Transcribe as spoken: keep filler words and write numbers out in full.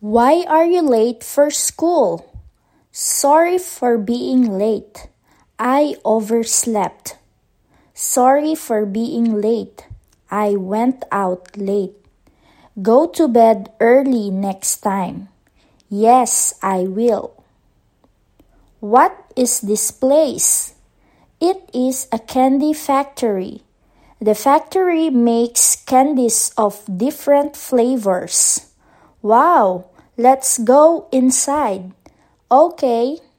Why are you late for school? Sorry for being late. I overslept. Sorry for being late. I went out late. Go to bed early next time. Yes, I will. What is this place? It is a candy factory. The factory makes candies of different flavors. Wow, let's go inside. Okay.